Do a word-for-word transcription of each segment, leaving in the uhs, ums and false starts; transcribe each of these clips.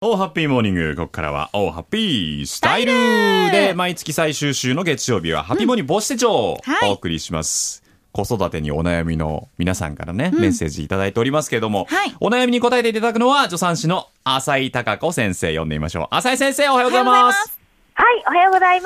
オーハッピーモーニング。ここからはオーハッピースタイルで、毎月最終週の月曜日はハッピーモーニング母子手帳をお送りします、はい、子育てにお悩みの皆さんからね、うん、メッセージいただいておりますけれども、はい、お悩みに答えていただくのは助産師の浅井貴子先生、呼んでみましょう。浅井先生、おはようございます。 はい、おはようございます。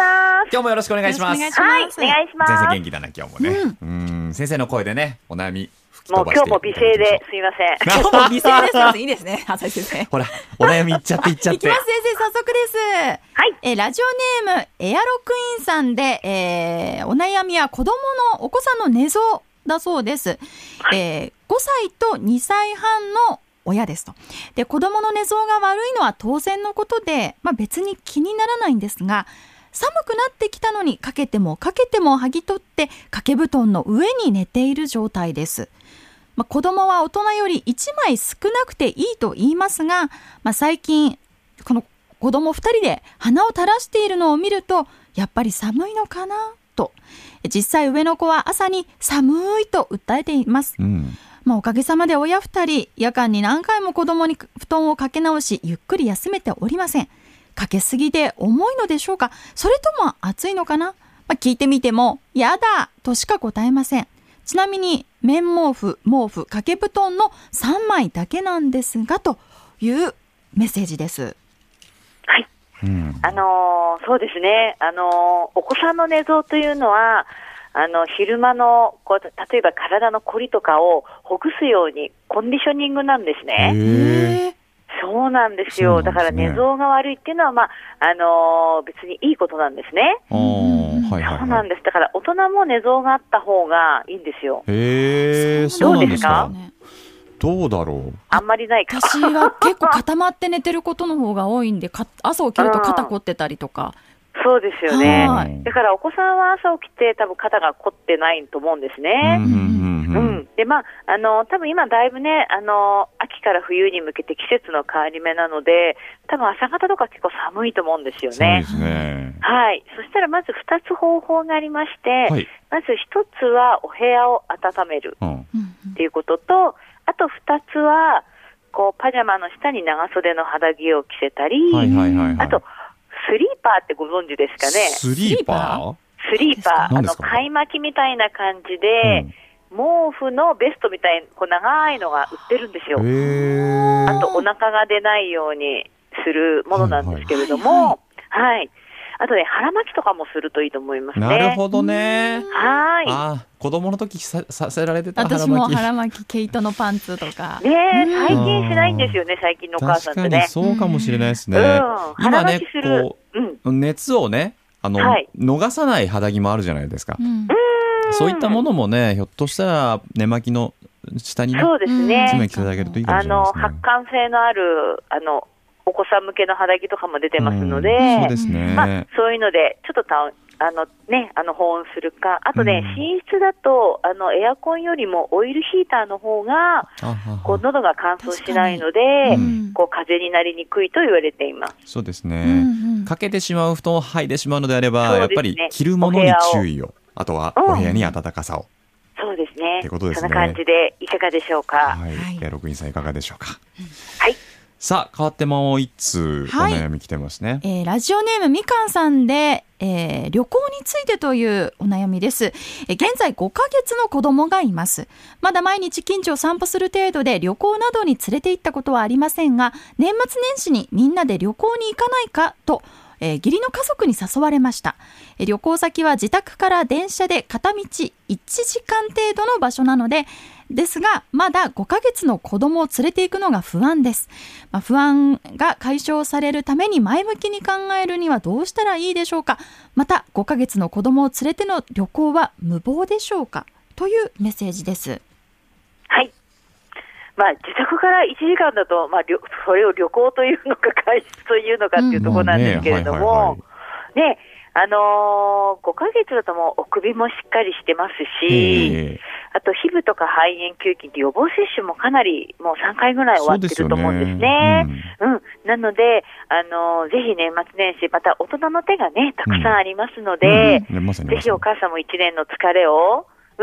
今日もよろしくお願いします。 はい、お願いします。 先生元気だな今日もね、うん、うん先生の声でね、お悩みもう今日も美声ですいません。 今日も美声ですいいですね、浅井先生。 ほら、お悩みいっちゃっていっちゃって。 いきます先生、早速です。 はい。 えー、ラジオネームエアロクイーンさんで、えー、お悩みは子供のお子さんの寝相だそうです。はい、えー、ごさいとにさいはんの親ですと。で、子供の寝相が悪いのは当然のことで、まあ別に気にならないんですが、寒くなってきたのにかけてもかけても剥ぎ取って掛け布団の上に寝ている状態です。まあ、子供は大人よりいちまい少なくていいと言いますが、まあ、最近この子供ふたりで鼻を垂らしているのを見るとやっぱり寒いのかなと。実際上の子は朝に寒いと訴えています、うんまあ、おかげさまで親ふたり夜間に何回も子供に布団をかけ直しゆっくり休めておりません。かけすぎで重いのでしょうか、それとも暑いのかな、まあ、聞いてみてもやだとしか答えません。ちなみに綿毛布、毛布、掛け布団のさんまいだけなんですがというメッセージです。 はい、うん、あのー、そうですね、あのー、お子さんの寝相というのはあの昼間のこう例えば体のこりとかをほぐすようにコンディショニングなんですね。 へー、 そうなんですよ。だから寝相が悪いっていうのは、まああのー、別にいいことなんですね。 はいはいはい、 そうなんです。だから大人も寝相があった方がいいんですよ。 へー、そうなんですか。どうだろう。 あんまりないか。私は結構固まって寝てることの方が多いんで、か朝起きると肩凝ってたりとか。 そうですよね。だからお子さんは朝起きて多分肩が凝ってないと思うんですね。うんうんうんうん、でまああの多分今だいぶね、あの秋から冬に向けて季節の変わり目なので、多分朝方とか結構寒いと思うんですよね。 そうですね。 はい。そしたらまずふたつ方法がありまして、はい、まずひとつはお部屋を温めるっていうことと、あとふたつはこうパジャマの下に長袖の肌着を着せたり、はいはいはいはい、あとスリーパーってご存知ですかね。 スリーパースリーパー、あの買い巻きみたいな感じで、うん、毛布のベストみたいにこう長いのが売ってるんですよ。あとお腹が出ないようにするものなんですけれども、はい、はいはい、あとね腹巻きとかもするといいと思いますね。 なるほどね。 はい。 あ、子供の時さ、させられてた腹巻き。 私も腹巻き、毛糸のパンツとか。 ねえ、最近しないんですよね、最近のお母さんってね。 確かにそうかもしれないですね。 うん、 今ね、こう、うん、熱をね、あの、はい、逃さない肌着もあるじゃないですか。うん、そういったものもね、ひょっとしたら寝巻きの下にね、 そうですね。 詰め着ていただけるといいかもしれないですね。 あの、発汗性のある、あの、お子さん向けの肌着とかも出てますので、うん、 そうですね。 まあ、そういうので、ちょっとたあのね、あの保温するか、あとね、うん、寝室だとあのエアコンよりもオイルヒーターの方がこう喉が乾燥しないので、うん、こう風邪になりにくいと言われています。 そうですね。うんうん、かけてしまう布団を剥いでしまうのであれば、ね、やっぱり着るものに注意を、あとはお部屋に暖かさを。うん、 そうですね。 ってことですね。 そんな感じでいかがでしょうか。 はい。エアロクインさんいかがでしょうか。 はい。 さあ変わってもう一通お悩み来てますね。はい、 えー、ラジオネームみかんさんで、えー、旅行についてというお悩みです。えー、現在ごかげつの子供がいます。まだ毎日近所を散歩する程度で旅行などに連れて行ったことはありませんが、年末年始にみんなで旅行に行かないかと、えー、義理の家族に誘われました。えー、旅行先は自宅から電車で片道いちじかん程度の場所なのでですが、まだごかげつの子供を連れて行くのが不安です。まあ、不安が解消されるために前向きに考えるにはどうしたらいいでしょうか。またごかげつの子供を連れての旅行は無謀でしょうか、というメッセージです。 はい。まあ、自宅からいちじかんだと、まあ、それを旅行というのか外出というのかっていうところなんですけれども、ね、あのー、ごかげつだともうお首もしっかりしてますし、あと皮膚とか肺炎球菌って予防接種もかなりもうさんかいぐらい終わってると思うんですね。うん、うん、なので、あのー、ぜひ年末年始また大人の手がねたくさんありますので、うんうん、ぜひお母さんもいちねんの疲れを、うん、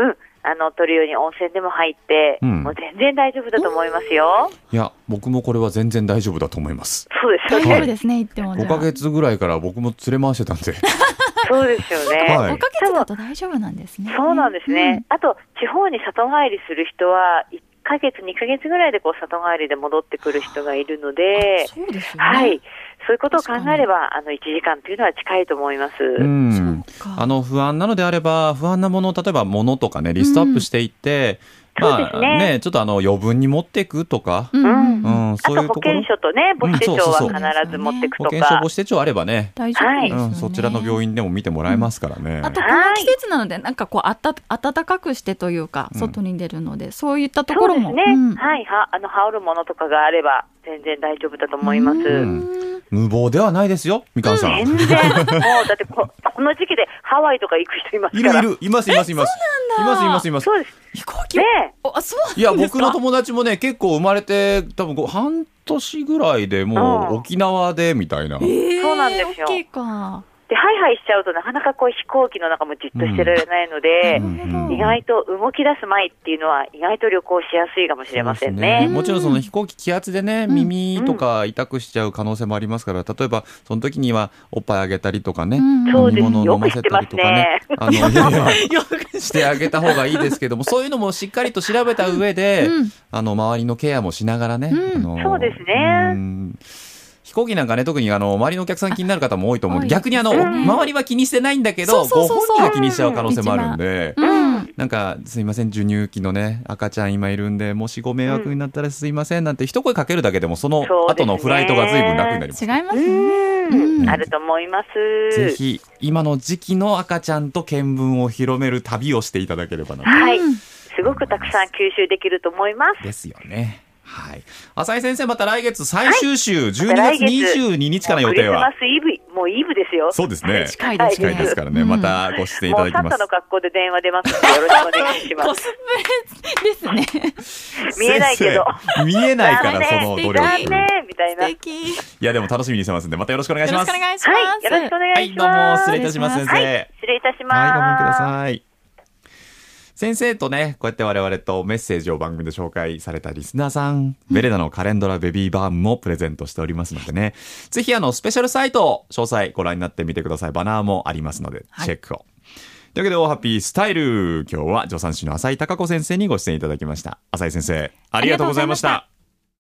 あの、取るように温泉でも入って、うん、もう全然大丈夫だと思いますよ。 いや、僕もこれは全然大丈夫だと思います。 そうですよね。 大丈夫ですね、言っても。 ごかげつぐらいから僕も連れ回してたんで。 そうですよね。 はい、ごかげつだと大丈夫なんですね。 そうなんですね。うん、あと、地方に里帰りする人は、いっかげつ、にかげつぐらいでこう里帰りで戻ってくる人がいるので、 そうですよね。 はい。そういうことを考えれば、あの、いちじかんというのは近いと思います。うん。あの、不安なのであれば、不安なもの、例えば物とかね、リストアップしていって、うん、まあ、そうですね。ね、ちょっとあの、余分に持っていくとか、 うん。うん、そういうところ。あと保険証とね、母子手帳は必ず持っていくとか。 保険証、母子手帳あればね、 大丈夫ですよね。 うん、そちらの病院でも見てもらえますからね。 うん、あと、この季節なので、なんかこう、あた、暖かくしてというか、外に出るので、うん、そういったところも。 そうですね。うん、はい、は、あの、羽織るものとかがあれば、全然大丈夫だと思います。 無謀ではないですよ、みかんさん。 全然。もう、だってこ、この時期でハワイとか行く人いますから。 いるいる、いますいますいます。いますいますいます。 そうです。 飛行機ねあ、 そうなんですか。 いや、僕の友達もね、結構生まれて、多分半年ぐらいでもう沖縄でみたいな。 えー、そうなんですよ。 大きいか。 で、ハイハイしちゃうとなかなかこう飛行機の中もじっとしてられないので、うんうん、意外と動き出す前っていうのは意外と旅行しやすいかもしれませんね。 ね、もちろんその飛行機気圧でね、耳とか痛くしちゃう可能性もありますから、例えばその時にはおっぱいあげたりとかね、うん、飲み物を飲ませたりとかね、あの、いやいやしてあげた方がいいですけども、そういうのもしっかりと調べた上で、うん、あの、周りのケアもしながらね。 うん、 あのそうですね。うん飛行機なんかね、特にあの、周りのお客さん気になる方も多いと思うんで、逆にあの、周りは気にしてないんだけど、ご本人が気にしちゃう可能性もあるんで、なんか、すいません、授乳期のね、赤ちゃん今いるんで、もしご迷惑になったらすいません、なんて一声かけるだけでも、その後のフライトが随分楽になります。 違いますね。 あると思います。 ぜひ、今の時期の赤ちゃんと見聞を広める旅をしていただければなと。 はい。すごくたくさん吸収できると思います。 ですよね。はい。浅井先生、また来月最終週、はい、じゅうにがつにじゅうににちから予定は。 クリスマスイブ、もうイブですよ。 そうですね。 近いですね。 近いですからね。うん、またご出演いただきます。 もうサンタの格好で電話出ますので、よろしくお願いします。 コスプレですね。 見えないけど。 見えないから、その努力。 残念みたいな。 素敵。 いや、でも楽しみにしてますんで、またよろしくお願いします。 よろしくお願いします。 はい、よろしくお願いします。 はい、どうも失礼いたします、先生。 はい、失礼いたします。 はい、ごめんください。先生とね、こうやって我々とメッセージを番組で紹介されたリスナーさん、うん、ベレナのカレンドラベビーバームもプレゼントしておりますのでね、ぜひあの、スペシャルサイト、詳細ご覧になってみてください。バナーもありますので、チェックを。はい、というわけで、オーハッピースタイル。今日は助産師の浅井貴子先生にご出演いただきました。浅井先生、ありがとうございました。